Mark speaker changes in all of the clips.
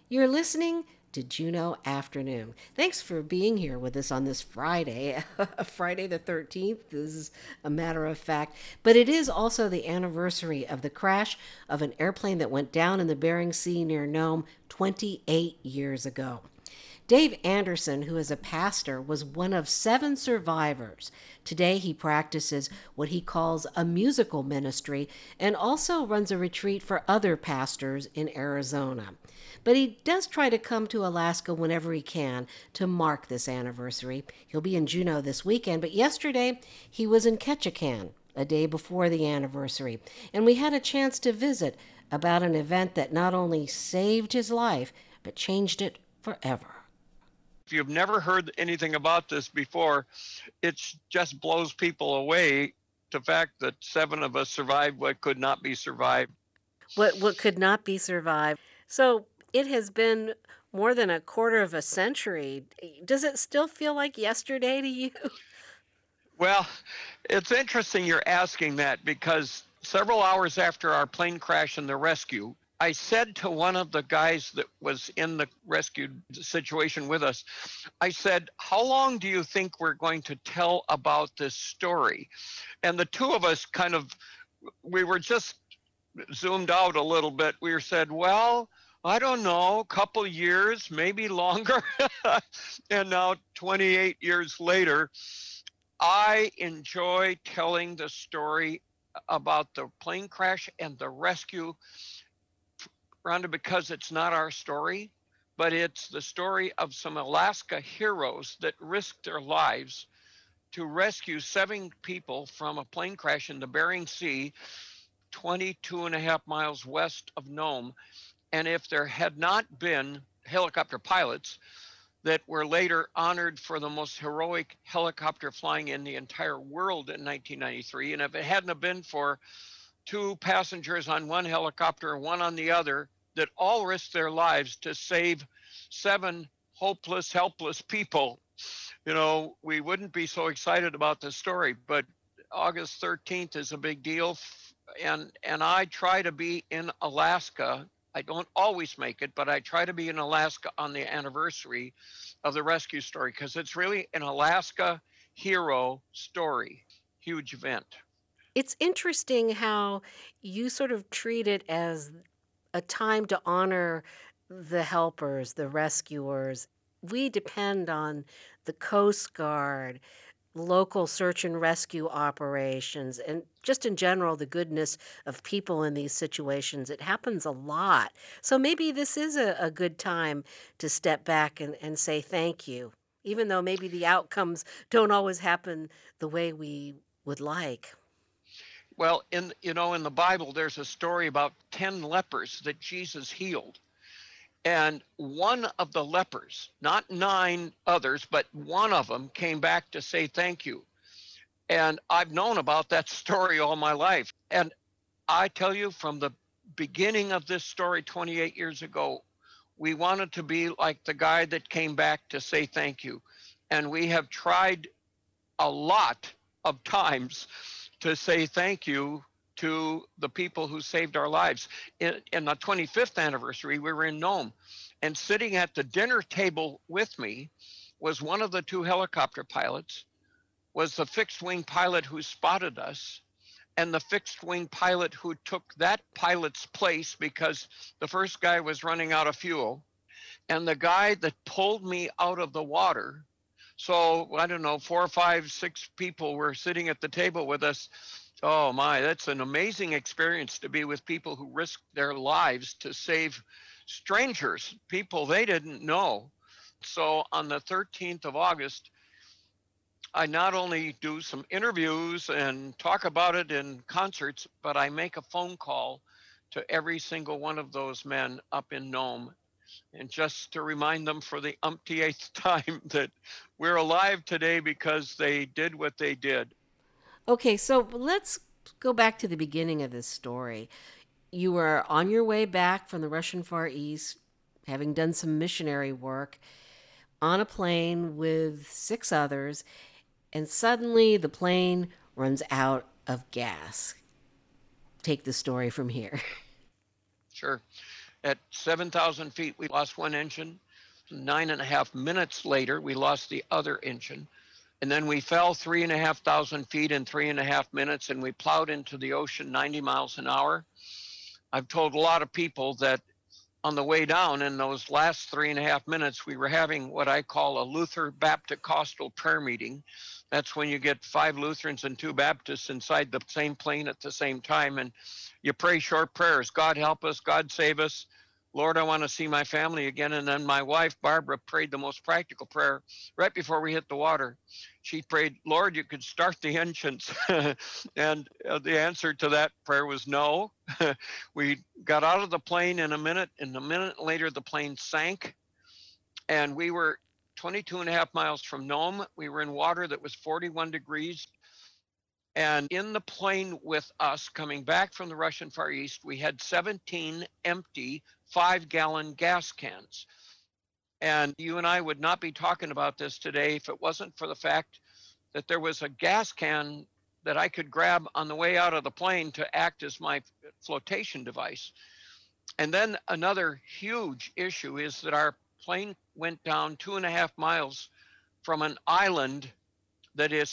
Speaker 1: You're listening to Juneau Afternoon. Thanks for being here with us on this Friday, Friday the 13th. This is a matter of fact. But it is also the anniversary of the crash of an airplane that went down in the Bering Sea near Nome 28 years ago. Dave Anderson, who is a pastor, was one of 7 survivors. Today, he practices what he calls a musical ministry and also runs a retreat for other pastors in Arizona. But he does try to come to Alaska whenever he can to mark this anniversary. He'll be in Juneau this weekend, but yesterday he was in Ketchikan, a day before the anniversary, and we had a chance to visit about an event that not only saved his life, but changed it forever.
Speaker 2: If you've never heard anything about this before, it just blows people away. The fact that 7 of us survived what could not be survived.
Speaker 1: What could not be survived. So it has been more than a quarter of a century. Does it still feel like yesterday to you?
Speaker 2: Well, it's interesting you're asking that because several hours after our plane crash and the rescue, I said to one of the guys that was in the rescue situation with us, I said, how long do you think we're going to tell about this story? And the two of us we were just zoomed out a little bit. We said, well, I don't know, a couple years, maybe longer. And now 28 years later, I enjoy telling the story about the plane crash and the rescue, Rhonda, because it's not our story, but it's the story of some Alaska heroes that risked their lives to rescue 7 people from a plane crash in the Bering Sea, 22 and a half miles west of Nome. And if there had not been helicopter pilots that were later honored for the most heroic helicopter flying in the entire world in 1993, and if it hadn't have been for 2 passengers on one helicopter and 1 on the other that all risked their lives to save 7 hopeless, helpless people, we wouldn't be so excited about this story. But August 13th is a big deal, and I try to be in Alaska. I don't always make it, but I try to be in Alaska on the anniversary of the rescue story because it's really an Alaska hero story. Huge event.
Speaker 1: It's interesting how you sort of treat it as a time to honor the helpers, the rescuers. We depend on the Coast Guard, local search and rescue operations, and just in general, the goodness of people in these situations. It happens a lot. So maybe this is a good time to step back and say thank you, even though maybe the outcomes don't always happen the way we would like.
Speaker 2: Well, in the Bible, there's a story about 10 lepers that Jesus healed. And one of the lepers, not 9 others, but one of them came back to say thank you. And I've known about that story all my life. And I tell you, from the beginning of this story 28 years ago, we wanted to be like the guy that came back to say thank you. And we have tried a lot of times to say thank you to the people who saved our lives. In the 25th anniversary, we were in Nome, and sitting at the dinner table with me was one of the 2 helicopter pilots, was the fixed wing pilot who spotted us, and the fixed wing pilot who took that pilot's place because the first guy was running out of fuel, and the guy that pulled me out of the water. So I don't know, 4 or 5, 6 people were sitting at the table with us. Oh my, that's an amazing experience to be with people who risked their lives to save strangers, people they didn't know. So on the 13th of August, I not only do some interviews and talk about it in concerts, but I make a phone call to every single one of those men up in Nome, and just to remind them for the umpteenth time that we're alive today because they did what they did.
Speaker 1: Okay, so let's go back to the beginning of this story. You were on your way back from the Russian Far East, having done some missionary work, on a plane with 6 others, and suddenly the plane runs out of gas. Take the story from here.
Speaker 2: Sure. At 7,000 feet, we lost one engine. 9.5 minutes later, we lost the other engine. And then we fell 3,500 feet in 3.5 minutes, and we plowed into the ocean 90 miles an hour. I've told a lot of people that on the way down in those last 3.5 minutes, we were having what I call a Luther Baptist Costal prayer meeting. That's when you get 5 Lutherans and 2 Baptists inside the same plane at the same time, and you pray short prayers. God help us, God save us. Lord, I want to see my family again. And then my wife, Barbara, prayed the most practical prayer right before we hit the water. She prayed, Lord, you could start the engines. And the answer to that prayer was no. We got out of the plane in a minute, and a minute later, the plane sank. And we were 22 and a half miles from Nome. We were in water that was 41 degrees. And in the plane with us coming back from the Russian Far East, we had 17 empty 5-gallon gas cans. And you and I would not be talking about this today if it wasn't for the fact that there was a gas can that I could grab on the way out of the plane to act as my flotation device. And then another huge issue is that our plane went down 2.5 miles from an island that is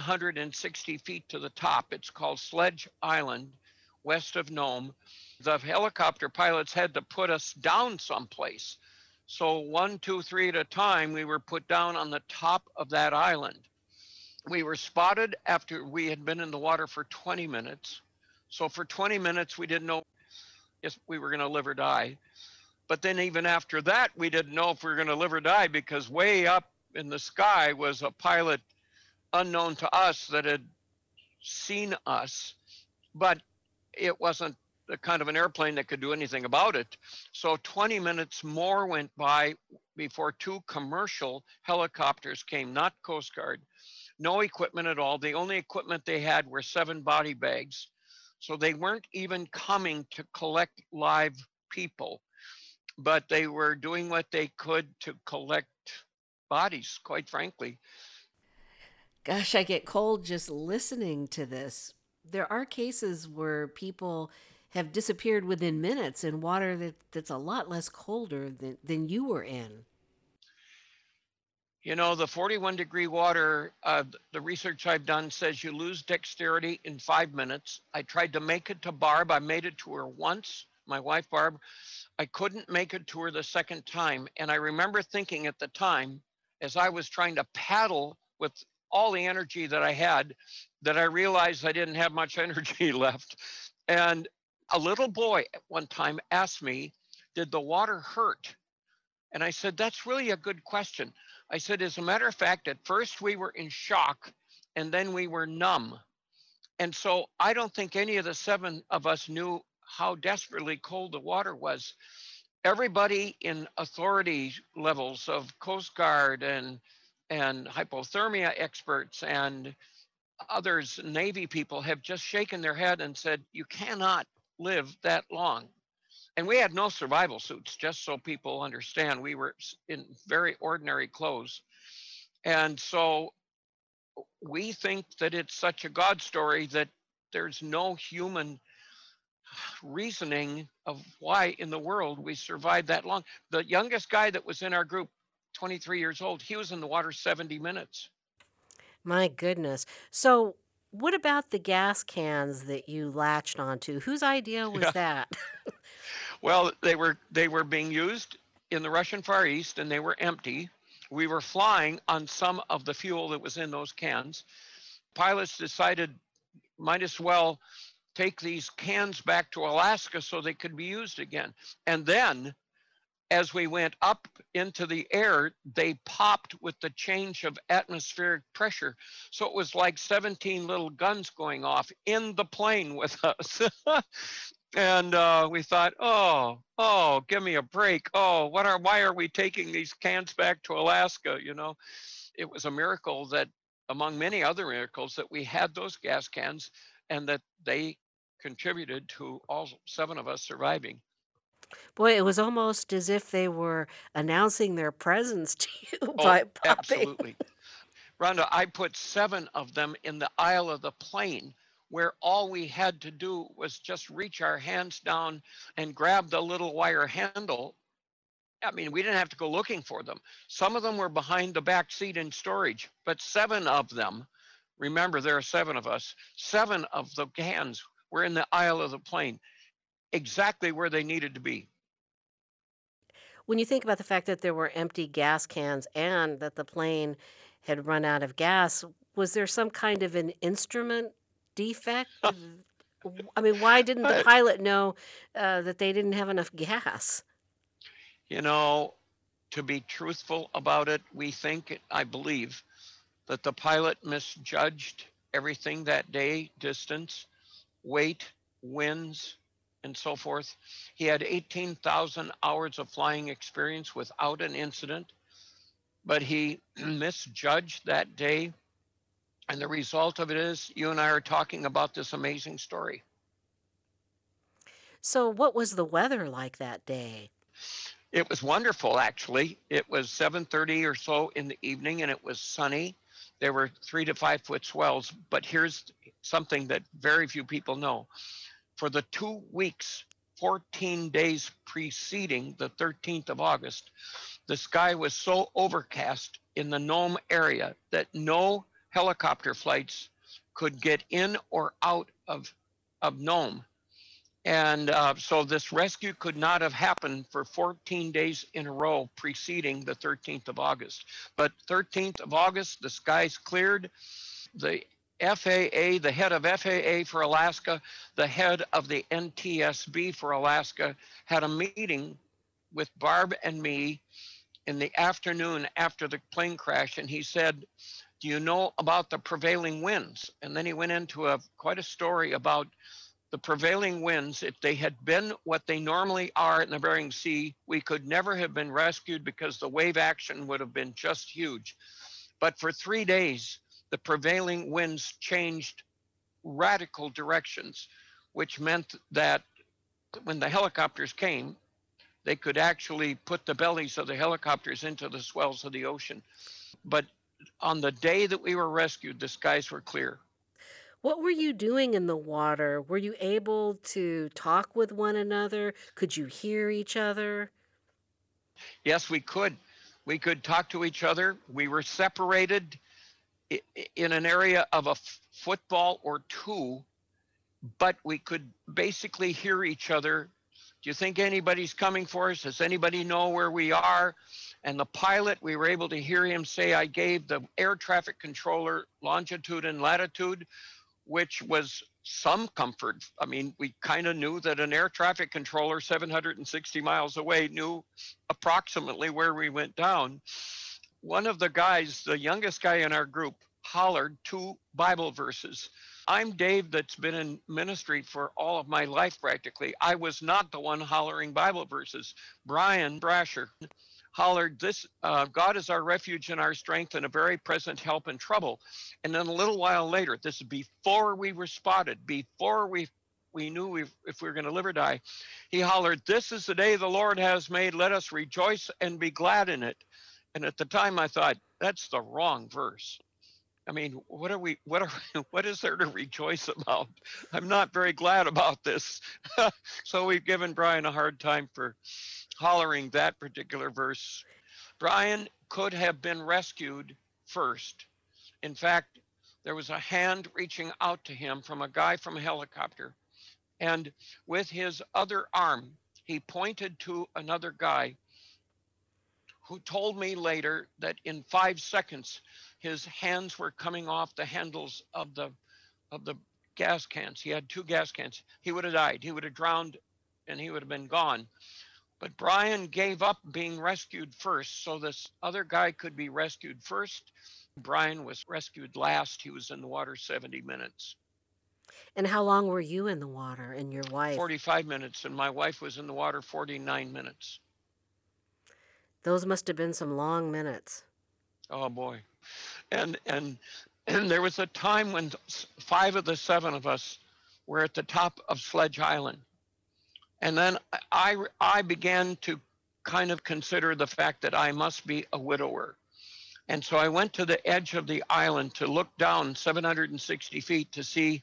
Speaker 2: 760 feet to the top. It's called Sledge Island, west of Nome. The helicopter pilots had to put us down someplace. So 1, 2, 3 at a time, we were put down on the top of that island. We were spotted after we had been in the water for 20 minutes. So for 20 minutes, we didn't know if we were going to live or die. But then even after that, we didn't know if we were going to live or die, because way up in the sky was a pilot unknown to us that had seen us, but it wasn't the kind of an airplane that could do anything about it. So 20 minutes more went by before 2 commercial helicopters came, not Coast Guard, no equipment at all. The only equipment they had were 7 body bags. So they weren't even coming to collect live people, but they were doing what they could to collect bodies, quite frankly.
Speaker 1: Gosh, I get cold just listening to this. There are cases where people have disappeared within minutes in water that's a lot less colder than you were in.
Speaker 2: You know, the 41-degree water, the research I've done says you lose dexterity in 5 minutes. I tried to make it to Barb. I made it to her once, my wife, Barb. I couldn't make it to her the second time. And I remember thinking at the time, as I was trying to paddle with all the energy that I had, that I realized I didn't have much energy left. And a little boy at one time asked me, did the water hurt? And I said, that's really a good question. I said, as a matter of fact, at first we were in shock and then we were numb. And so I don't think any of the 7 of us knew how desperately cold the water was. Everybody in authority levels of Coast Guard and hypothermia experts and others, Navy people, have just shaken their head and said, you cannot live that long. And we had no survival suits, just so people understand. We were in very ordinary clothes. And so we think that it's such a God story that there's no human reasoning of why in the world we survived that long. The youngest guy that was in our group, 23 years old, he was in the water 70 minutes.
Speaker 1: My goodness. So, what about the gas cans that you latched onto? Whose idea was
Speaker 2: Yeah.
Speaker 1: that?
Speaker 2: Well, they were being used in the Russian Far East and they were empty. We were flying on some of the fuel that was in those cans. Pilots decided might as well take these cans back to Alaska so they could be used again. And then as we went up into the air, they popped with the change of atmospheric pressure. So it was like 17 little guns going off in the plane with us. And we thought, give me a break. Why are we taking these cans back to Alaska? You know, it was a miracle that, among many other miracles, that we had those gas cans and that they contributed to all 7 of us surviving.
Speaker 1: Boy, it was almost as if they were announcing their presence to you
Speaker 2: Oh,
Speaker 1: by popping.
Speaker 2: absolutely. Rhonda, I put 7 of them in the aisle of the plane where all we had to do was just reach our hands down and grab the little wire handle. I mean, we didn't have to go looking for them. Some of them were behind the back seat in storage, but 7 of them, remember there are 7 of us, 7 of the cans were in the aisle of the plane, exactly where they needed to be.
Speaker 1: When you think about the fact that there were empty gas cans and that the plane had run out of gas, was there some kind of an instrument defect? I mean, why didn't the
Speaker 2: But,
Speaker 1: pilot know that they didn't have enough gas?
Speaker 2: you know, to be truthful about it, I believe, that the pilot misjudged everything that day: distance, weight, winds, and so forth. He had 18,000 hours of flying experience without an incident, but he misjudged that day. And the result of it is you and I are talking about this amazing story.
Speaker 1: So, what was the weather like that day?
Speaker 2: It was wonderful, actually. It was 7:30 or so in the evening, and it was sunny. There were 3 to 5 foot swells. But here's something that very few people know: for the 2 weeks, 14 days preceding the 13th of August, the sky was so overcast in the Nome area that no helicopter flights could get in or out of Nome. And so this rescue could not have happened for 14 days in a row preceding the 13th of August. But 13th of August, the skies cleared. The FAA, the head of FAA for Alaska, the head of the NTSB for Alaska, had a meeting with Barb and me in the afternoon after the plane crash, and he said, "Do you know about the prevailing winds?" And then he went into quite a story about the prevailing winds. If they had been what they normally are in the Bering Sea, we could never have been rescued because the wave action would have been just huge. But for 3 days, the prevailing winds changed radical directions, which meant that when the helicopters came, they could actually put the bellies of the helicopters into the swells of the ocean. But on the day that we were rescued, the skies were clear.
Speaker 1: What were you doing in the water? Were you able to talk with one another? Could you hear each other?
Speaker 2: Yes, we could. We could talk to each other. We were separated in an area of a football or two, but we could basically hear each other. Do you think anybody's coming for us? Does anybody know where we are? And the pilot, we were able to hear him say, "I gave the air traffic controller longitude and latitude," which was some comfort. I mean, we kind of knew that an air traffic controller 760 miles away knew approximately where we went down. One of the guys, the youngest guy in our group, hollered 2 Bible verses. I'm Dave, that's been in ministry for all of my life practically. I was not the one hollering Bible verses. Brian Brasher hollered this: God is our refuge and our strength and a very present help in trouble. And then a little while later, this is before we were spotted, before we knew if we were going to live or die, he hollered, "This is the day the Lord has made. Let us rejoice and be glad in it." And at the time I thought, that's the wrong verse. I mean, what is there to rejoice about? I'm not very glad about this. So we've given Brian a hard time for hollering that particular verse. Brian could have been rescued first. In fact, there was a hand reaching out to him from a guy from a helicopter. And with his other arm, he pointed to another guy who told me later that in 5 seconds, his hands were coming off the handles of the gas cans. He had 2 gas cans. He would have died. He would have drowned and he would have been gone. But Brian gave up being rescued first, so this other guy could be rescued first. Brian was rescued last. He was in the water 70 minutes,
Speaker 1: And how long were you in the water and your wife?
Speaker 2: 45 minutes, and my wife was in the water 49 minutes.
Speaker 1: Those must have been some long minutes.
Speaker 2: Oh boy. And and there was a time when 5 of the 7 of us were at the top of Sledge Island. And then I began to kind of consider the fact that I must be a widower. And so I went to the edge of the island to look down 760 feet to see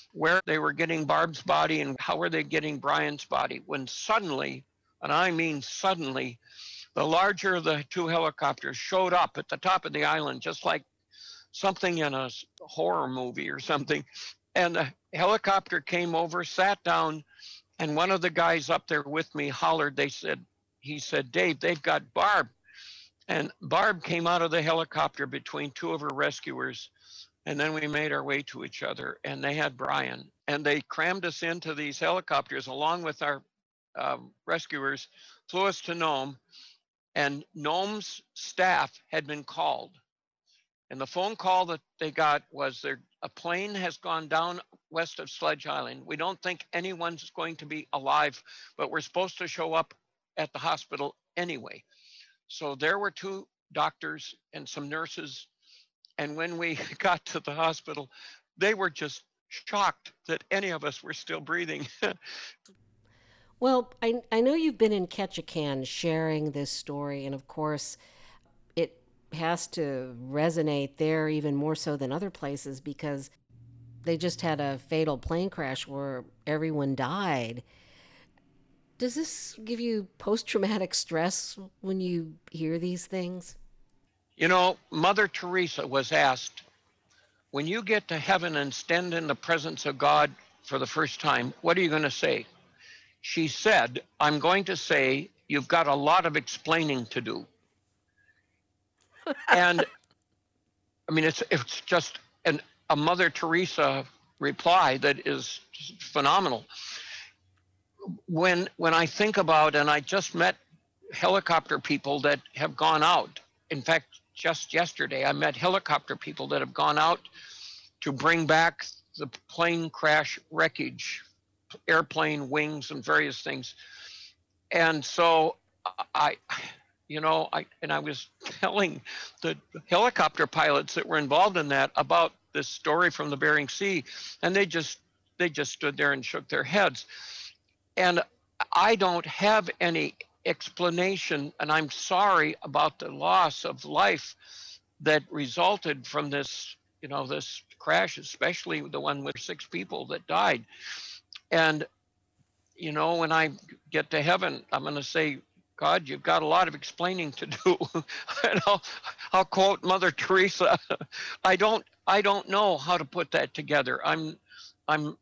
Speaker 2: where they were getting Barb's body and how were they getting Brian's body, when suddenly, and I mean suddenly, the larger of the two helicopters showed up at the top of the island, just like something in a horror movie or something. And the helicopter came over, sat down, and one of the guys up there with me hollered. He said, Dave, they've got Barb. And Barb came out of the helicopter between two of her rescuers. And then we made our way to each other, and they had Brian. And they crammed us into these helicopters along with our rescuers, flew us to Nome, and Nome's staff had been called. And the phone call that they got was a plane has gone down west of Sledge Island. We don't think anyone's going to be alive, but we're supposed to show up at the hospital anyway. So there were two doctors and some nurses. And when we got to the hospital, they were just shocked that any of us were still breathing.
Speaker 1: Well, I know you've been in Ketchikan sharing this story, and of course, it has to resonate there even more so than other places because they just had a fatal plane crash where everyone died. Does this give you post traumatic stress when you hear these things?
Speaker 2: You know, Mother Teresa was asked, when you get to heaven and stand in the presence of God for the first time, what are you going to say? She said, I'm going to say, you've got a lot of explaining to do. And I mean, it's just a Mother Teresa reply that is phenomenal. When I think about, and I just met helicopter people that have gone out. In fact, just yesterday, I met helicopter people that have gone out to bring back the plane crash wreckage, airplane wings and various things. And so I was telling the helicopter pilots that were involved in that about this story from the Bering Sea, and they just stood there and shook their heads. And I don't have any explanation, and I'm sorry about the loss of life that resulted from this, this crash, especially the one with 6 people that died. And, when I get to heaven, I'm going to say, God, you've got a lot of explaining to do. And I'll quote Mother Teresa. I don't know how to put that together. I'm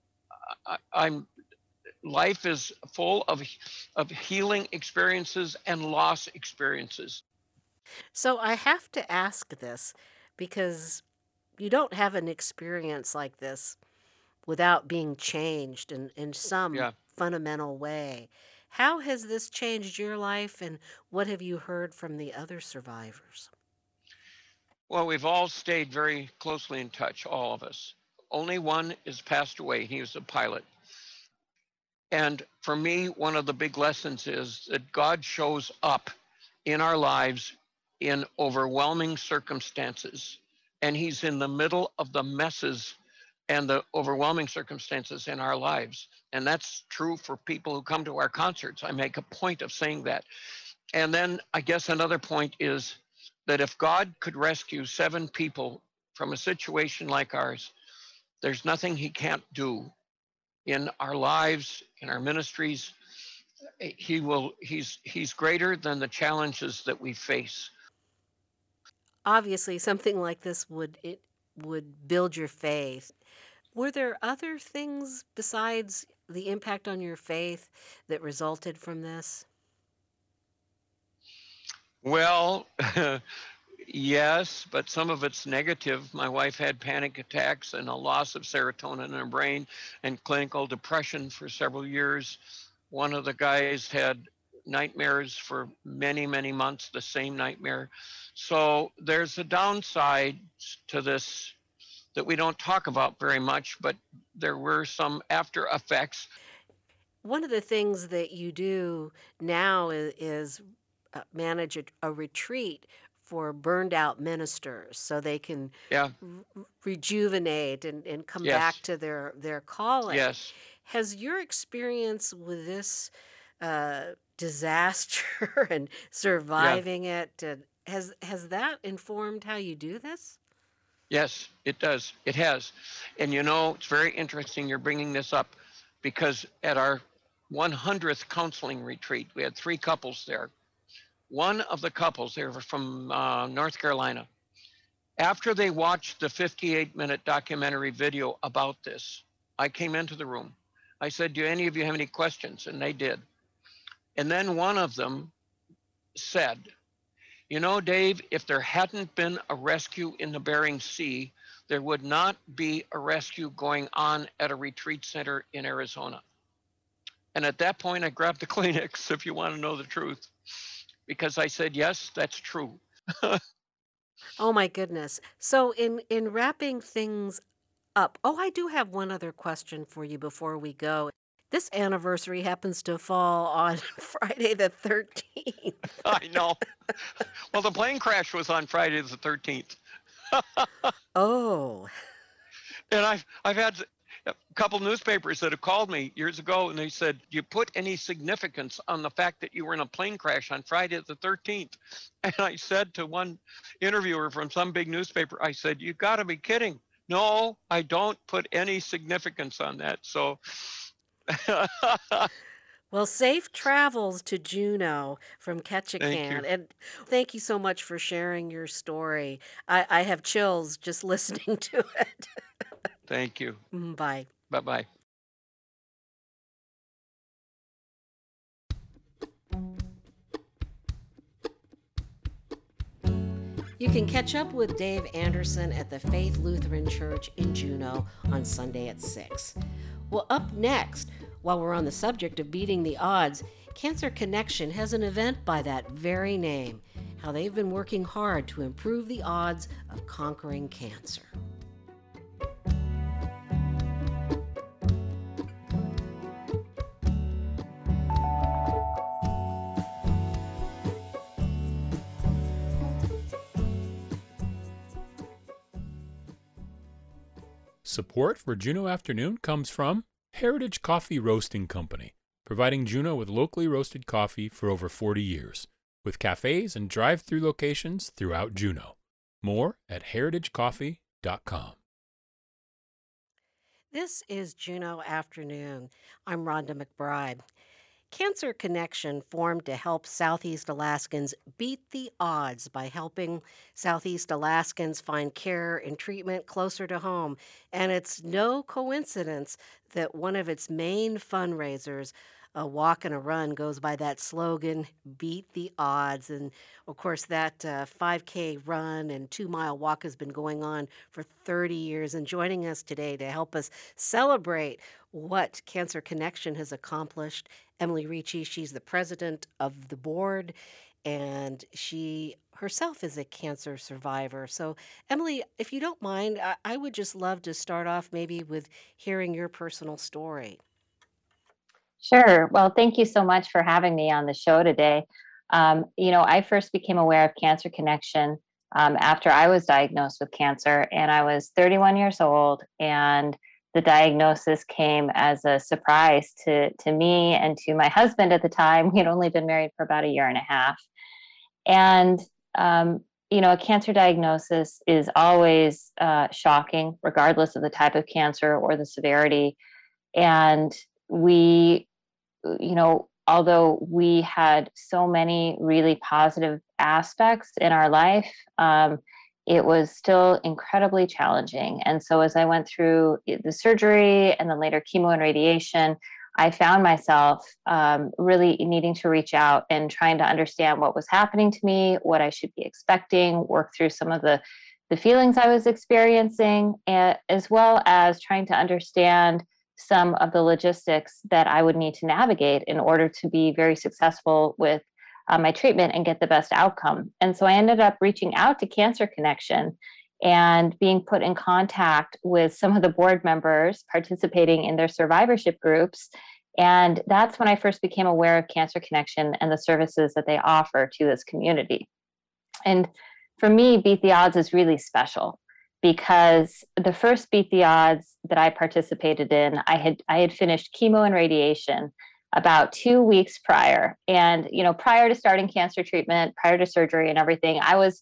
Speaker 2: life is full of healing experiences and loss experiences.
Speaker 1: So I have to ask this because you don't have an experience like this without being changed in some
Speaker 2: Yeah.
Speaker 1: fundamental way. How has this changed your life, and what have you heard from the other survivors?
Speaker 2: Well, we've all stayed very closely in touch, all of us. Only one has passed away. He was a pilot. And for me, one of the big lessons is that God shows up in our lives in overwhelming circumstances. And He's in the middle of the messes and the overwhelming circumstances in our lives. And that's true for people who come to our concerts. I make a point of saying that. And then I guess another point is that if God could rescue 7 people from a situation like ours, there's nothing He can't do in our lives, in our ministries. He's greater than the challenges that we face.
Speaker 1: Obviously, something like this would build your faith. Were there other things besides the impact on your faith that resulted from this?
Speaker 2: Well, yes, but some of it's negative. My wife had panic attacks and a loss of serotonin in her brain and clinical depression for several years. One of the guys had nightmares for many, many months, the same nightmare. So there's a downside to this that we don't talk about very much, but there were some after effects.
Speaker 1: One of the things that you do now is manage a retreat for burned out ministers so they can
Speaker 2: Yeah,
Speaker 1: rejuvenate and come back
Speaker 2: yes,
Speaker 1: to their calling.
Speaker 2: yes,
Speaker 1: Has your experience with this disaster and
Speaker 2: yeah.
Speaker 1: surviving it, has that informed how you do this?
Speaker 2: Yes, it does. It has. And it's very interesting you're bringing this up because at our 100th counseling retreat, we had 3 couples there. One of the couples, they were from North Carolina, after they watched the 58-minute documentary video about this, I came into the room. I said, do any of you have any questions? And they did. And then one of them said, Dave, if there hadn't been a rescue in the Bering Sea, there would not be a rescue going on at a retreat center in Arizona. And at that point, I grabbed the Kleenex, if you want to know the truth, because I said, yes, that's true.
Speaker 1: Oh my goodness. So in wrapping things up, oh, I do have one other question for you before we go. This anniversary happens to fall on Friday the 13th.
Speaker 2: I know. Well, the plane crash was on Friday the 13th.
Speaker 1: Oh.
Speaker 2: And I've had a couple newspapers that have called me years ago, and they said, "Do you put any significance on the fact that you were in a plane crash on Friday the 13th?" And I said to one interviewer from some big newspaper, I said, "You got to be kidding. No, I don't put any significance on that." So
Speaker 1: Well, safe travels to Juneau from
Speaker 2: thank
Speaker 1: Ketchikan.
Speaker 2: you.
Speaker 1: And thank you so much for sharing your story. I have chills just listening to it.
Speaker 2: Thank you.
Speaker 1: Bye.
Speaker 2: Bye-bye.
Speaker 1: You can catch up with Dave Anderson at the Faith Lutheran Church in Juneau on Sunday at 6. Well, up next, while we're on the subject of beating the odds, Cancer Connection has an event by that very name, how they've been working hard to improve the odds of conquering cancer.
Speaker 3: Support for Juneau Afternoon comes from Heritage Coffee Roasting Company, providing Juneau with locally roasted coffee for over 40 years, with cafes and drive-through locations throughout Juneau. More at heritagecoffee.com.
Speaker 1: This is Juneau Afternoon. I'm Rhonda McBride. Cancer Connection formed to help Southeast Alaskans beat the odds by helping Southeast Alaskans find care and treatment closer to home. And it's no coincidence that one of its main fundraisers, a walk and a run, goes by that slogan, beat the odds. And of course, that 5K run and 2-mile walk has been going on for 30 years. And joining us today to help us celebrate what Cancer Connection has accomplished, Emily Ricci. She's the president of the board, and she herself is a cancer survivor. So, Emily, if you don't mind, I would just love to start off maybe with hearing your personal story.
Speaker 4: Sure. Well, thank you so much for having me on the show today. I first became aware of Cancer Connection after I was diagnosed with cancer, and I was 31 years old, and the diagnosis came as a surprise to me and to my husband at the time. We had only been married for about a year and a half. And, a cancer diagnosis is always shocking, regardless of the type of cancer or the severity. And we, although we had so many really positive aspects in our life, it was still incredibly challenging. And so as I went through the surgery and then later chemo and radiation, I found myself really needing to reach out and trying to understand what was happening to me, what I should be expecting, work through some of the feelings I was experiencing, as well as trying to understand some of the logistics that I would need to navigate in order to be very successful with my treatment and get the best outcome. And so I ended up reaching out to Cancer Connection and being put in contact with some of the board members participating in their survivorship groups. And that's when I first became aware of Cancer Connection and the services that they offer to this community. And for me, Beat the Odds is really special because the first Beat the Odds that I participated in, I had finished chemo and radiation about 2 weeks prior. And, prior to starting cancer treatment, prior to surgery and everything, I was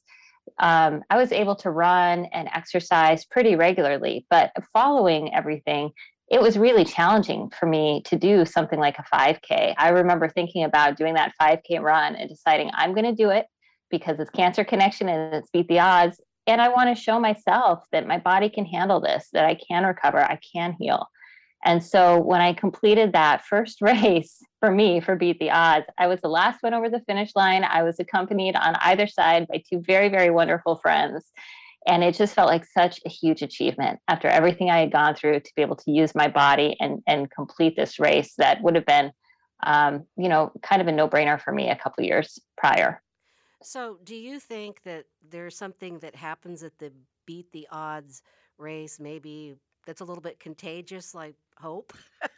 Speaker 4: I was able to run and exercise pretty regularly, but following everything, it was really challenging for me to do something like a 5K. I remember thinking about doing that 5K run and deciding I'm going to do it because it's Cancer Connection and it's Beat the Odds. And I want to show myself that my body can handle this, that I can recover, I can heal. And so when I completed that first race for me for Beat the Odds, I was the last one over the finish line. I was accompanied on either side by two very, very wonderful friends. And it just felt like such a huge achievement after everything I had gone through to be able to use my body and complete this race that would have been, kind of a no brainer for me a couple years prior.
Speaker 1: So, do you think that there's something that happens at the Beat the Odds race, maybe that's a little bit contagious, like hope?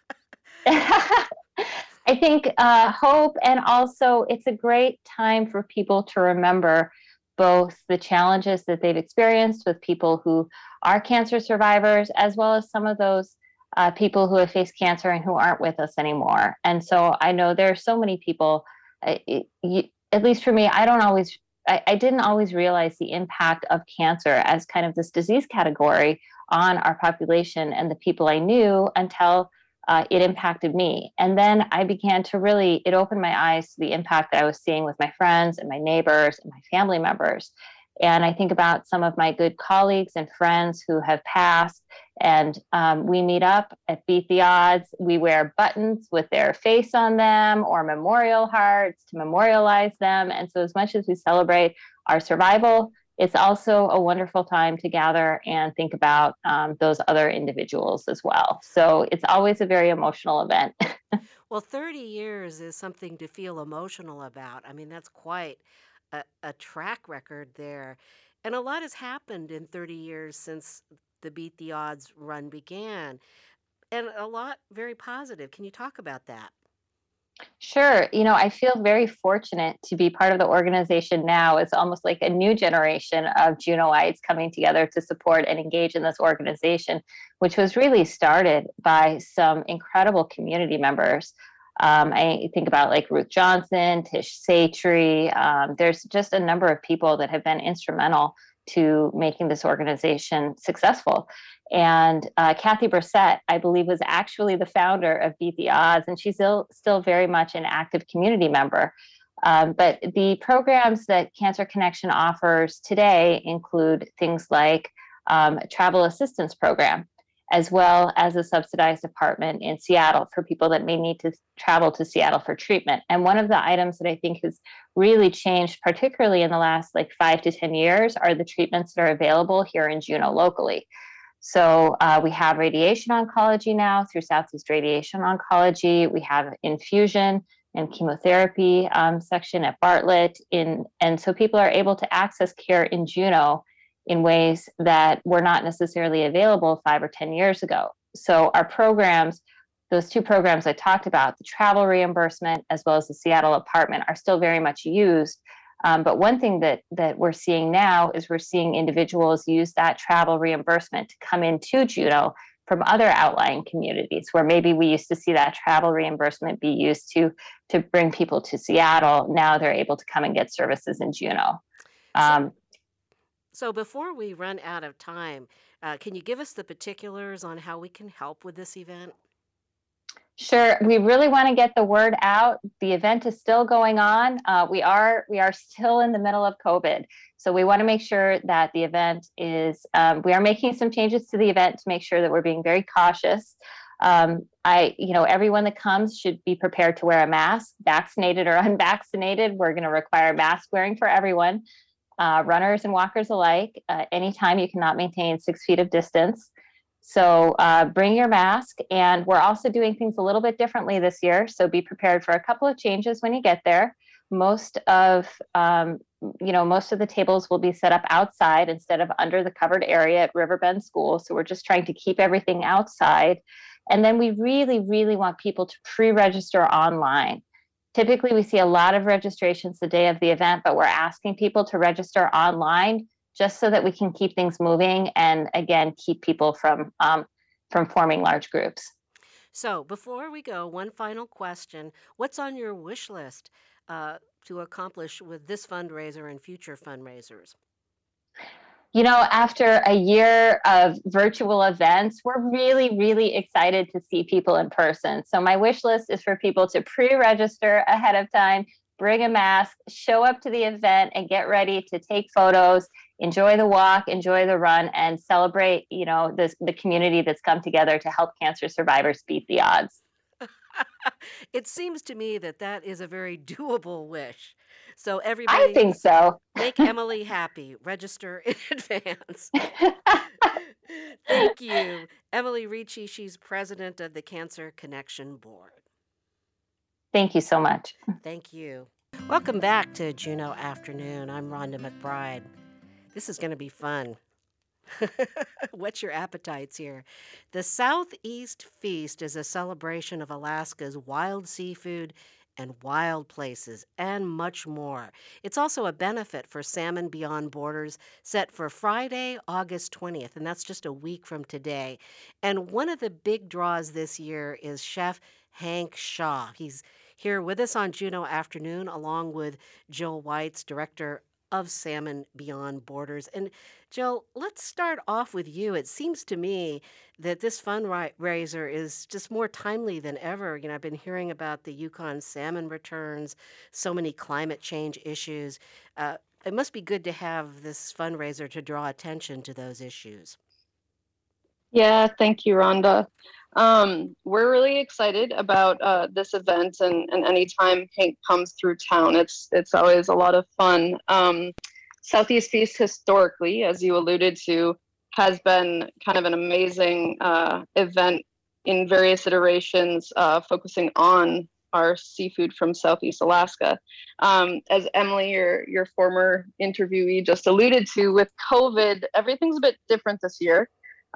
Speaker 4: I think hope, and also it's a great time for people to remember both the challenges that they've experienced with people who are cancer survivors, as well as some of those people who have faced cancer and who aren't with us anymore. And so I know there are so many people, at least for me, I didn't always realize the impact of cancer as kind of this disease category on our population and the people I knew until it impacted me. And then I began to really, it opened my eyes to the impact that I was seeing with my friends and my neighbors and my family members. And I think about some of my good colleagues and friends who have passed, and we meet up at Beat the Odds. We wear buttons with their face on them or memorial hearts to memorialize them. And so, as much as we celebrate our survival, it's also a wonderful time to gather and think about those other individuals as well. So it's always a very emotional event.
Speaker 1: Well, 30 years is something to feel emotional about. I mean, that's quite a track record there. And a lot has happened in 30 years since the Beat the Odds run began, and a lot very positive. Can you talk about that?
Speaker 4: Sure. I feel very fortunate to be part of the organization now. It's almost like a new generation of Junoites coming together to support and engage in this organization, which was really started by some incredible community members. I think about like Ruth Johnson, Tish Satry. There's just a number of people that have been instrumental to making this organization successful. And Kathy Brissett, I believe, was actually the founder of Beat the Odds, and she's still very much an active community member. But the programs that Cancer Connection offers today include things like a travel assistance program, as well as a subsidized apartment in Seattle for people that may need to travel to Seattle for treatment. And one of the items that I think has really changed, particularly in the last like 5 to 10 years, are the treatments that are available here in Juneau locally. So we have radiation oncology now through Southeast Radiation Oncology. We have infusion and chemotherapy section at Bartlett. And so people are able to access care in Juneau in ways that were not necessarily available 5 or 10 years ago. So our programs, those two programs I talked about, the travel reimbursement as well as the Seattle apartment, are still very much used. But one thing that we're seeing now is we're seeing individuals use that travel reimbursement to come into Juneau from other outlying communities where maybe we used to see that travel reimbursement be used to bring people to Seattle. Now they're able to come and get services in Juneau.
Speaker 1: So, so before we run out of time, can you give us the particulars on how we can help with this event?
Speaker 4: Sure. We really want to get the word out. The event is still going on. We are still in the middle of COVID. So we want to make sure that the event is, we are making some changes to the event to make sure that we're being very cautious. Everyone that comes should be prepared to wear a mask, vaccinated or unvaccinated. We're going to require mask wearing for everyone, runners and walkers alike. Anytime you cannot maintain 6 feet of distance. So bring your mask, and we're also doing things a little bit differently this year. So be prepared for a couple of changes when you get there. Most of the tables will be set up outside instead of under the covered area at Riverbend School. So we're just trying to keep everything outside. And then we really, really want people to pre-register online. Typically, we see a lot of registrations the day of the event, but we're asking people to register online just so that we can keep things moving and, again, keep people from forming large groups.
Speaker 1: So before we go, one final question. What's on your wish list to accomplish with this fundraiser and future fundraisers?
Speaker 4: After a year of virtual events, we're really, really excited to see people in person. So my wish list is for people to pre-register ahead of time, bring a mask, show up to the event, and get ready to take photos, enjoy the walk, enjoy the run, and celebrate, the community that's come together to help cancer survivors beat the odds.
Speaker 1: It seems to me that that is a very doable wish. So
Speaker 4: I
Speaker 1: everybody,
Speaker 4: think so.
Speaker 1: make Emily happy. Register in advance. Thank you, Emily Ricci. She's president of the Cancer Connection Board.
Speaker 4: Thank you so much.
Speaker 1: Thank you. Welcome back to Juneau Afternoon. I'm Rhonda McBride. This is going to be fun. Whet your appetites here. The Southeast Feast is a celebration of Alaska's wild seafood and wild places, and much more. It's also a benefit for Salmon Beyond Borders, set for Friday, August 20th, and that's just a week from today. And one of the big draws this year is Chef Hank Shaw. He's here with us on Juneau Afternoon, along with Jill Weitz, director of Salmon Beyond Borders. And Jill, let's start off with you. It seems to me that this fundraiser is just more timely than ever. I've been hearing about the Yukon salmon returns, so many climate change issues. It must be good to have this fundraiser to draw attention to those issues.
Speaker 5: Yeah, thank you, Rhonda. We're really excited about this event, and anytime Hank comes through town, it's always a lot of fun. Southeast Feast historically, as you alluded to, has been kind of an amazing event in various iterations, focusing on our seafood from Southeast Alaska. As Emily, your former interviewee, just alluded to, with COVID, everything's a bit different this year.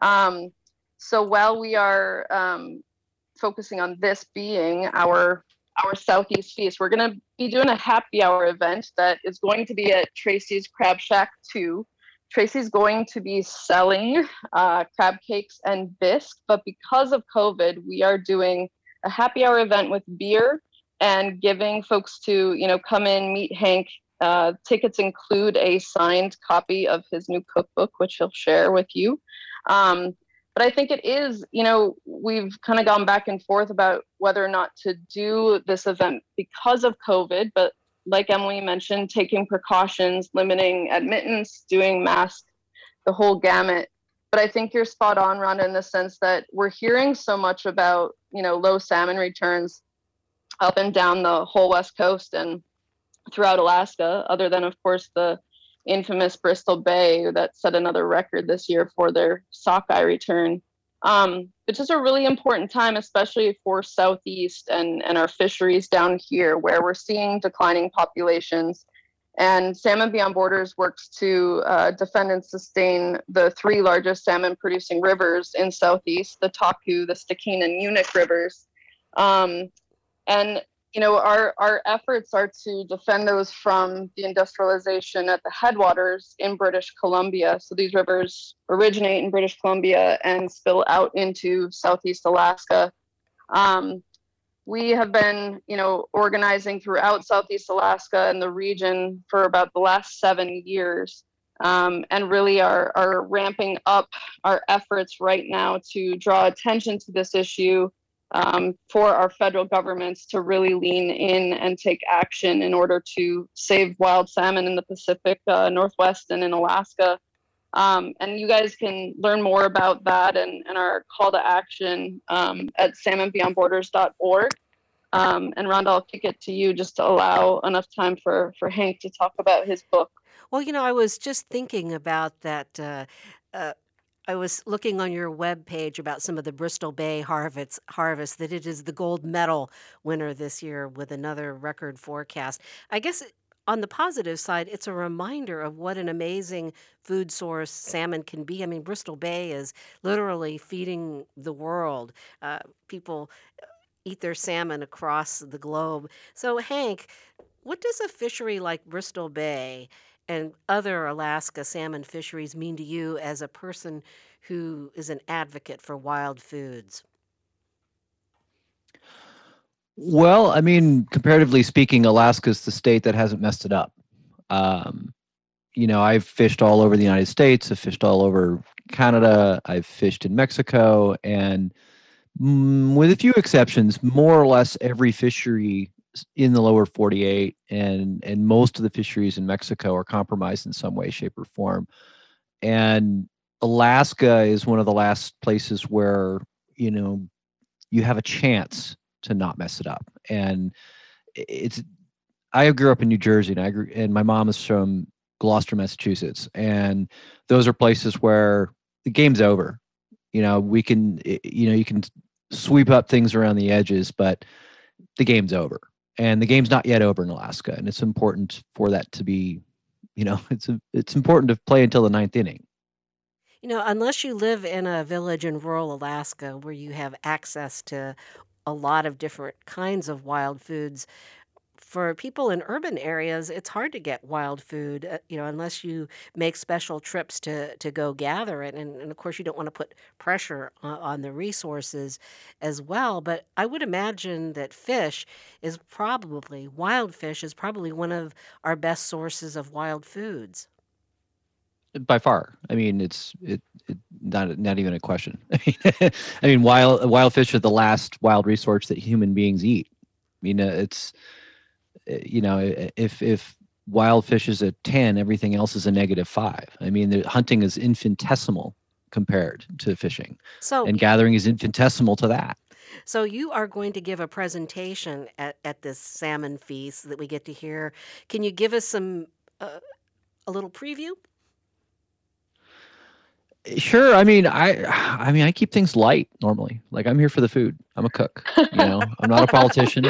Speaker 5: So while we are focusing on this being our Southeast Feast, we're going to be doing a happy hour event that is going to be at Tracy's Crab Shack 2. Tracy's going to be selling crab cakes and bisque, but because of COVID, we are doing a happy hour event with beer and giving folks to, come in, meet Hank. Tickets include a signed copy of his new cookbook, which he'll share with you. But I think it is, we've kind of gone back and forth about whether or not to do this event because of COVID. But like Emily mentioned, taking precautions, limiting admittance, doing masks, the whole gamut. But I think you're spot on, Rhonda, in the sense that we're hearing so much about, low salmon returns up and down the whole West Coast and throughout Alaska, other than, of course, the infamous Bristol Bay that set another record this year for their sockeye return. It's just a really important time, especially for Southeast and our fisheries down here, where we're seeing declining populations. And Salmon Beyond Borders works to defend and sustain the three largest salmon producing rivers in Southeast, the Taku, the Stikine, and Unit rivers. And our efforts are to defend those from the industrialization at the headwaters in British Columbia. So these rivers originate in British Columbia and spill out into Southeast Alaska. We have been, organizing throughout Southeast Alaska and the region for about the last 7 years, and really are ramping up our efforts right now to draw attention to this issue, for our federal governments to really lean in and take action in order to save wild salmon in the Pacific Northwest and in Alaska. And you guys can learn more about that and our call to action at salmonbeyondborders.org. And Rhonda, I'll kick it to you just to allow enough time for Hank to talk about his book.
Speaker 1: Well, I was just thinking about that. I was looking on your webpage about some of the Bristol Bay harvest, that it is the gold medal winner this year with another record forecast. I guess on the positive side, it's a reminder of what an amazing food source salmon can be. I mean, Bristol Bay is literally feeding the world. People eat their salmon across the globe. So, Hank, what does a fishery like Bristol Bay and other Alaska salmon fisheries mean to you as a person who is an advocate for wild foods?
Speaker 6: Well, I mean, comparatively speaking, Alaska's the state that hasn't messed it up. I've fished all over the United States. I've fished all over Canada. I've fished in Mexico, and with a few exceptions, more or less every fishery in the lower 48 and most of the fisheries in Mexico are compromised in some way, shape, or form. And Alaska is one of the last places where, you have a chance to not mess it up. And I grew up in New Jersey, and my mom is from Gloucester, Massachusetts, and those are places where the game's over. We can, you can sweep up things around the edges, but the game's over, and the game's not yet over in Alaska. And it's important for that to be, it's important to play until the ninth inning.
Speaker 1: Unless you live in a village in rural Alaska where you have access to a lot of different kinds of wild foods, for people in urban areas, it's hard to get wild food, unless you make special trips to go gather it. And of course, you don't want to put pressure on the resources as well. But I would imagine that wild fish is probably one of our best sources of wild foods.
Speaker 6: By far. I mean, it's not even a question. I mean, wild fish are the last wild resource that human beings eat. I mean, if wild fish is a 10, everything else is a -5. I mean, the hunting is infinitesimal compared to fishing, and gathering is infinitesimal to that.
Speaker 1: So you are going to give a presentation at this salmon feast that we get to hear. Can you give us a little preview?
Speaker 6: Sure. I mean, I keep things light normally. Like, I'm here for the food. I'm a cook. I'm not a politician.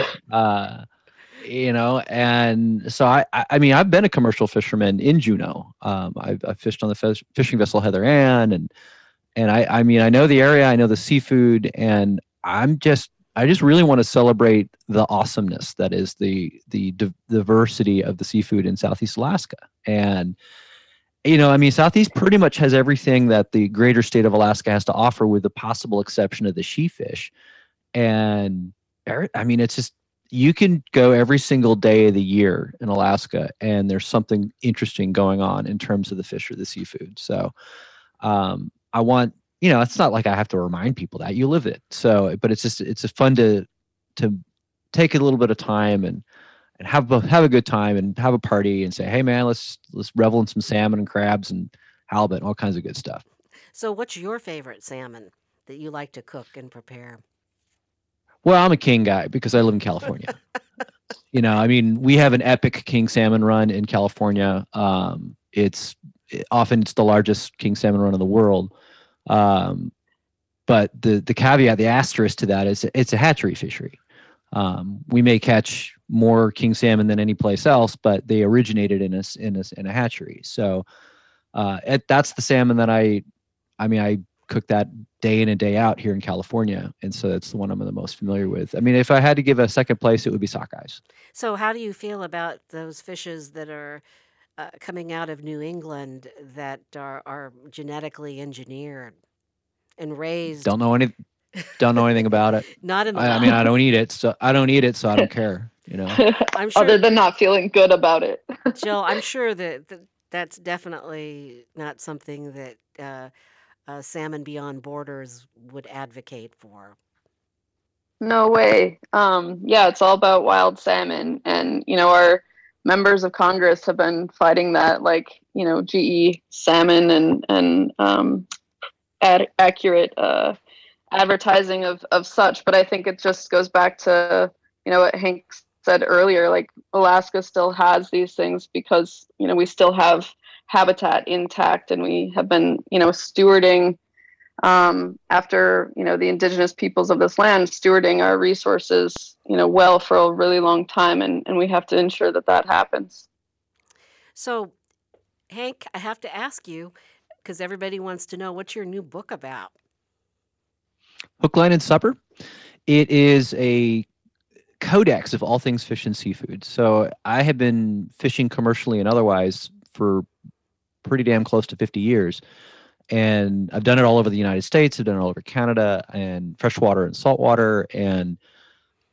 Speaker 6: And so I've been a commercial fisherman in Juneau. I've fished on the fishing vessel Heather Ann, and I know the area. I know the seafood, and I just really want to celebrate the awesomeness that is the diversity of the seafood in Southeast Alaska. And Southeast pretty much has everything that the greater state of Alaska has to offer, with the possible exception of the sheefish. And it's just, you can go every single day of the year in Alaska, and there's something interesting going on in terms of the fish or the seafood. So I want, it's not like I have to remind people that, you live it. So, but it's fun to take a little bit of time and have a good time and have a party and say, hey man, let's revel in some salmon and crabs and halibut and all kinds of good stuff.
Speaker 1: So what's your favorite salmon that you like to cook and prepare?
Speaker 6: Well, I'm a king guy because I live in California. We have an epic king salmon run in California. It's the largest king salmon run in the world. But the caveat, the asterisk to that is it's a hatchery fishery. We may catch more king salmon than any place else, but they originated in a hatchery. So that's the salmon that I cook that day in and day out here in California, and so that's the one I'm the most familiar with. I mean, if I had to give a second place, it would be sockeyes.
Speaker 1: So how do you feel about those fishes that are coming out of New England that are genetically engineered and raised?
Speaker 6: Don't know anything about it.
Speaker 1: Not in the
Speaker 6: I don't eat it, so I don't care.
Speaker 1: I'm sure,
Speaker 5: other than not feeling good about it.
Speaker 1: Jill, I'm sure that's definitely not something that Salmon Beyond Borders would advocate for.
Speaker 5: No way. Yeah, it's all about wild salmon, and our members of Congress have been fighting that, like GE salmon and accurate advertising of such. But I think it just goes back to what Hank said earlier. Like, Alaska still has these things because we still have habitat intact, and we have been stewarding after the indigenous peoples of this land, stewarding our resources well for a really long time, and we have to ensure that happens.
Speaker 1: So, Hank, I have to ask you, because everybody wants to know, what's your new book about?
Speaker 6: Hook, Line, and Supper. It is a codex of all things fish and seafood. So I have been fishing commercially and otherwise for pretty damn close to 50 years. And I've done it all over the United States. I've done it all over Canada, and freshwater and saltwater. And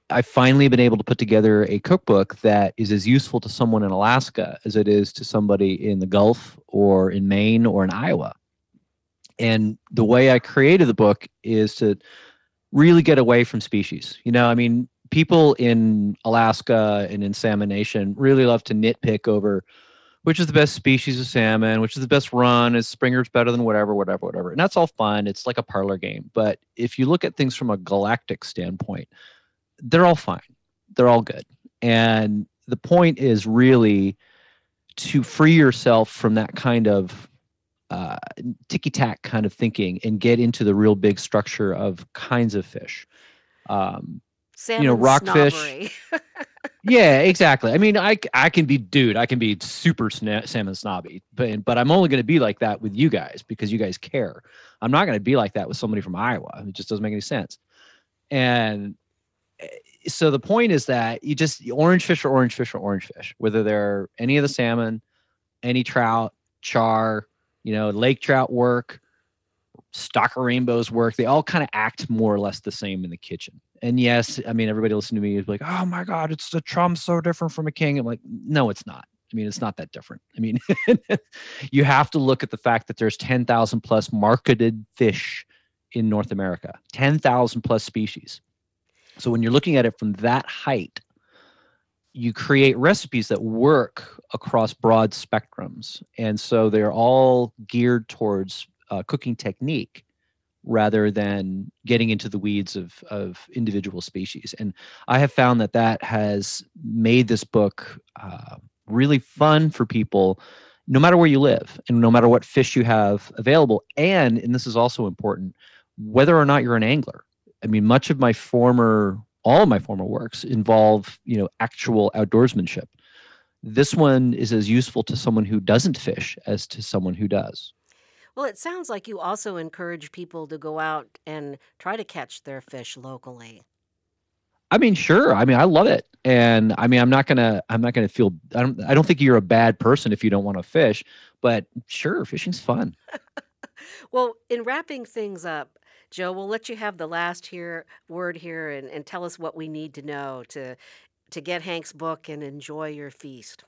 Speaker 6: I've finally been able to put together a cookbook that is as useful to someone in Alaska as it is to somebody in the Gulf or in Maine or in Iowa. And the way I created the book is to really get away from species. I mean, people in Alaska and in Salmon Nation really love to nitpick over which is the best species of salmon, which is the best run, is Springer's better than whatever, whatever, whatever. And that's all fun. It's like a parlor game. But if you look at things from a galactic standpoint, they're all fine. They're all good. And the point is really to free yourself from that kind of ticky-tack kind of thinking and get into the real big structure of kinds of fish.
Speaker 1: Salmon
Speaker 6: rockfish.
Speaker 1: snobbery.
Speaker 6: Yeah, exactly. I mean, I can be super salmon snobby, but I'm only going to be like that with you guys because you guys care. I'm not going to be like that with somebody from Iowa. It just doesn't make any sense. And so the point is that orange fish are orange fish are orange fish, whether they're any of the salmon, any trout, char, lake trout work, stocker rainbows work. They all kind of act more or less the same in the kitchen. And yes, I mean, everybody listening to me is like, oh my God, it's the chum so different from a king. I'm like, no, it's not. I mean, it's not that different. I mean, you have to look at the fact that there's 10,000 plus marketed fish in North America, 10,000 plus species. So when you're looking at it from that height, you create recipes that work across broad spectrums. And so they're all geared towards cooking technique rather than getting into the weeds of individual species. And I have found that has made this book really fun for people, no matter where you live and no matter what fish you have available. And this is also important, whether or not you're an angler. I mean, all of my former works involve, actual outdoorsmanship. This one is as useful to someone who doesn't fish as to someone who does.
Speaker 1: Well, it sounds like you also encourage people to go out and try to catch their fish locally.
Speaker 6: I mean, sure. I mean, I love it. And I mean, I'm not gonna feel, I don't think you're a bad person if you don't want to fish, but sure, fishing's fun.
Speaker 1: Well, in wrapping things up, Joe, we'll let you have the last word here and tell us what we need to know to get Hank's book and enjoy your feast.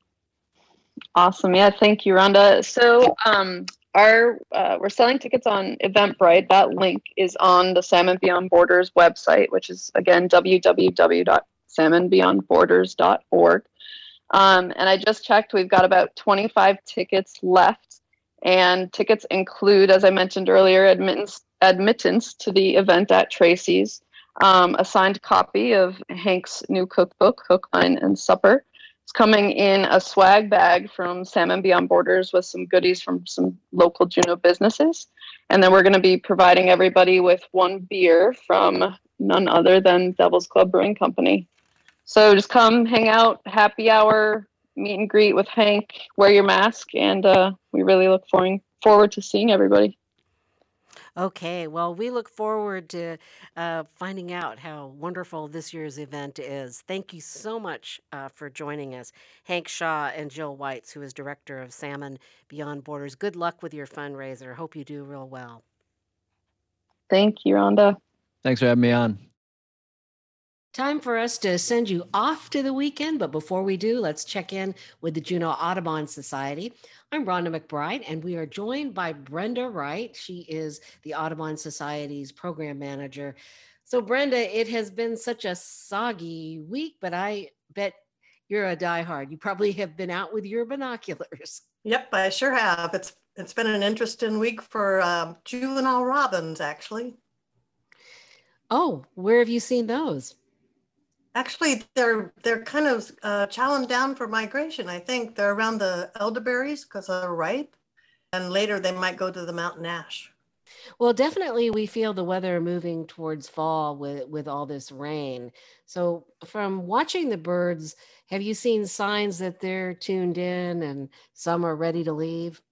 Speaker 5: Awesome. Yeah, thank you, Rhonda. So we're selling tickets on Eventbrite. That link is on the Salmon Beyond Borders website, which is, again, www.salmonbeyondborders.org. And I just checked, we've got about 25 tickets left. And tickets include, as I mentioned earlier, admittance to the event at Tracy's, a signed copy of Hank's new cookbook, Hook, Line, and Supper. It's coming in a swag bag from Salmon Beyond Borders with some goodies from some local Juneau businesses. And then we're going to be providing everybody with one beer from none other than Devil's Club Brewing Company. So just come hang out, happy hour, meet and greet with Hank, wear your mask, and we really look forward to seeing everybody.
Speaker 1: Okay, well, we look forward to finding out how wonderful this year's event is. Thank you so much for joining us, Hank Shaw and Jill Weitz, who is director of Salmon Beyond Borders. Good luck with your fundraiser. Hope you do real well.
Speaker 5: Thank you, Rhonda.
Speaker 6: Thanks for having me on.
Speaker 1: Time for us to send you off to the weekend, but before we do, let's check in with the Juneau Audubon Society. I'm Rhonda McBride, and we are joined by Brenda Wright. She is the Audubon Society's program manager. So, Brenda, it has been such a soggy week, but I bet you're a diehard. You probably have been out with your binoculars.
Speaker 7: Yep, I sure have. It's been an interesting week for juvenile robins, actually.
Speaker 1: Oh, where have you seen those?
Speaker 7: Actually, they're kind of chowing down for migration. I think they're around the elderberries because they're ripe, and later they might go to the mountain ash.
Speaker 1: Well, definitely we feel the weather moving towards fall with all this rain. So from watching the birds, have you seen signs that they're tuned in and some are ready to leave?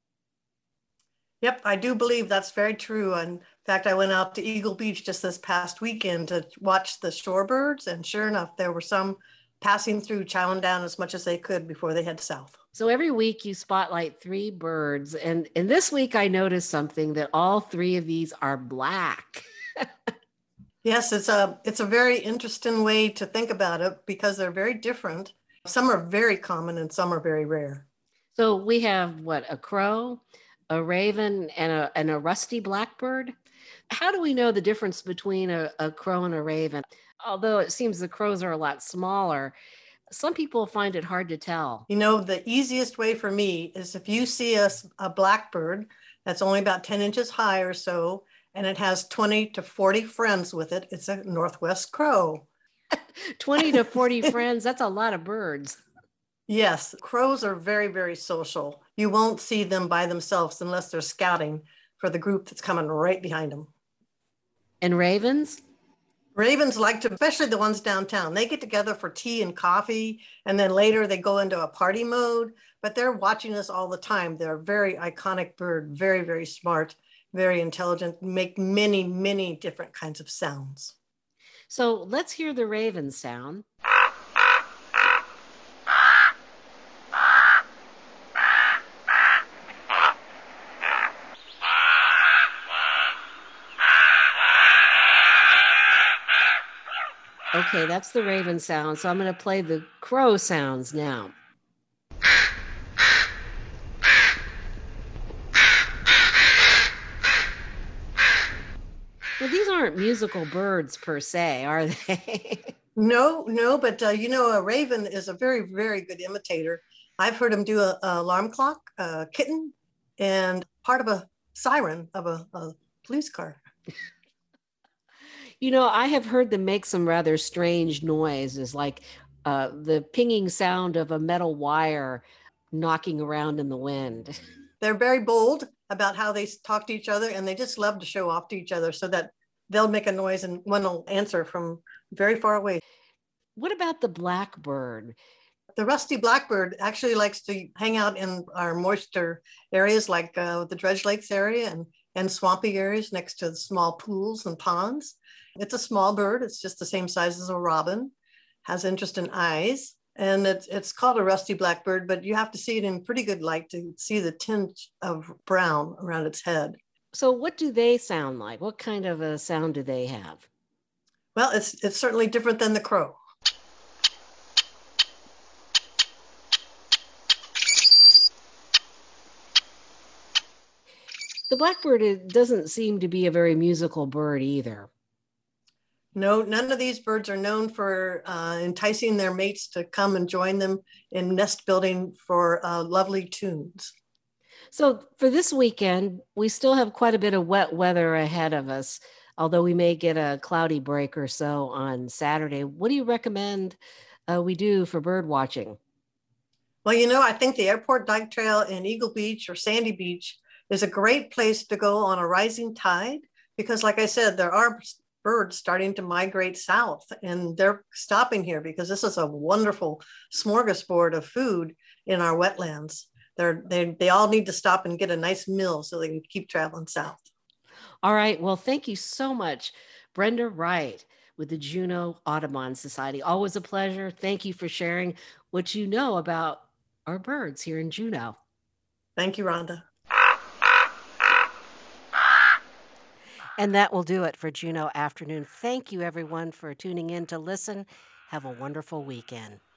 Speaker 7: Yep, I do believe that's very true. In fact, I went out to Eagle Beach just this past weekend to watch the shorebirds, and sure enough, there were some passing through, chowing down as much as they could before they head south.
Speaker 1: So every week you spotlight 3 birds, and this week I noticed something that all 3 of these are black.
Speaker 7: Yes, it's a very interesting way to think about it because they're very different. Some are very common and some are very rare.
Speaker 1: So we have what, a crow, a raven, and a rusty blackbird. How do we know the difference between a crow and a raven? Although it seems the crows are a lot smaller, some people find it hard to tell.
Speaker 7: You know, the easiest way for me is if you see a blackbird that's only about 10 inches high or so, and it has 20 to 40 friends with it, it's a Northwest crow.
Speaker 1: 20 to 40 friends, that's a lot of birds.
Speaker 7: Yes, crows are very, very social. You won't see them by themselves unless they're scouting for the group that's coming right behind them.
Speaker 1: And ravens?
Speaker 7: Ravens like to, especially the ones downtown, they get together for tea and coffee, and then later they go into a party mode, but they're watching us all the time. They're a very iconic bird, very, very smart, very intelligent, make many, many different kinds of sounds.
Speaker 1: So let's hear the raven sound. Okay, that's the raven sound. So I'm going to play the crow sounds now. Well, these aren't musical birds per se, are they?
Speaker 7: No, but you know, a raven is a very, very good imitator. I've heard him do a alarm clock, a kitten, and part of a siren of a police car.
Speaker 1: You know, I have heard them make some rather strange noises, like the pinging sound of a metal wire knocking around in the wind.
Speaker 7: They're very bold about how they talk to each other, and they just love to show off to each other so that they'll make a noise and one will answer from very far away.
Speaker 1: What about the blackbird?
Speaker 7: The rusty blackbird actually likes to hang out in our moisture areas like the Dredge Lakes area and swampy areas next to the small pools and ponds. It's a small bird. It's just the same size as a robin, has interesting eyes, and it's called a rusty blackbird, but you have to see it in pretty good light to see the tinge of brown around its head.
Speaker 1: So what do they sound like? What kind of a sound do they have?
Speaker 7: Well, it's certainly different than the crow.
Speaker 1: The blackbird doesn't seem to be a very musical bird either.
Speaker 7: No, none of these birds are known for enticing their mates to come and join them in nest building for lovely tunes.
Speaker 1: So for this weekend, we still have quite a bit of wet weather ahead of us, although we may get a cloudy break or so on Saturday. What do you recommend we do for bird watching?
Speaker 7: Well, you know, I think the Airport Dyke Trail in Eagle Beach or Sandy Beach is a great place to go on a rising tide because, like I said, there are birds starting to migrate south and they're stopping here because this is a wonderful smorgasbord of food in our wetlands. They all need to stop and get a nice meal so they can keep traveling south.
Speaker 1: All right. Well, thank you so much, Brenda Wright with the Juneau Audubon Society. Always a pleasure. Thank you for sharing what you know about our birds here in Juneau.
Speaker 7: Thank you, Rhonda.
Speaker 1: And that will do it for Juneau Afternoon. Thank you, everyone, for tuning in to listen. Have a wonderful weekend.